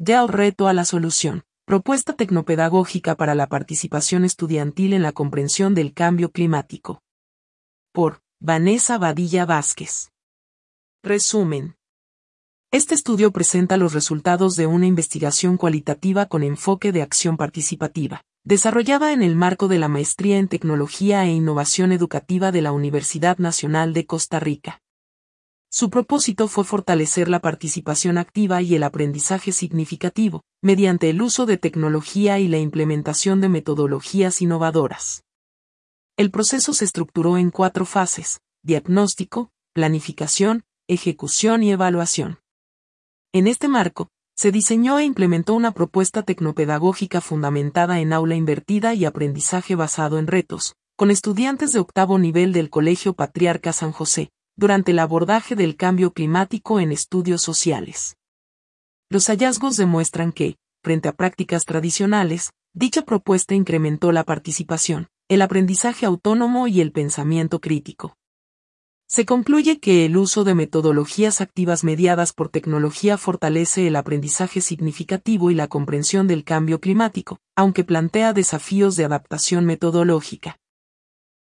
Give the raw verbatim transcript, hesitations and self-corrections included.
Del reto a la solución. Propuesta tecnopedagógica para la participación estudiantil en la comprensión del cambio climático. Por Vanessa Badilla Vázquez. Resumen. Este estudio presenta los resultados de una investigación cualitativa con enfoque de acción participativa, desarrollada en el marco de la Maestría en Tecnología e Innovación Educativa de la Universidad Nacional de Costa Rica. Su propósito fue fortalecer la participación activa y el aprendizaje significativo, mediante el uso de tecnología y la implementación de metodologías innovadoras. El proceso se estructuró en cuatro fases: diagnóstico, planificación, ejecución y evaluación. En este marco, se diseñó e implementó una propuesta tecnopedagógica fundamentada en aula invertida y aprendizaje basado en retos, con estudiantes de octavo nivel del Colegio Patriarca San José, durante el abordaje del cambio climático en estudios sociales. Los hallazgos demuestran que, frente a prácticas tradicionales, dicha propuesta incrementó la participación, el aprendizaje autónomo y el pensamiento crítico. Se concluye que el uso de metodologías activas mediadas por tecnología fortalece el aprendizaje significativo y la comprensión del cambio climático, aunque plantea desafíos de adaptación metodológica.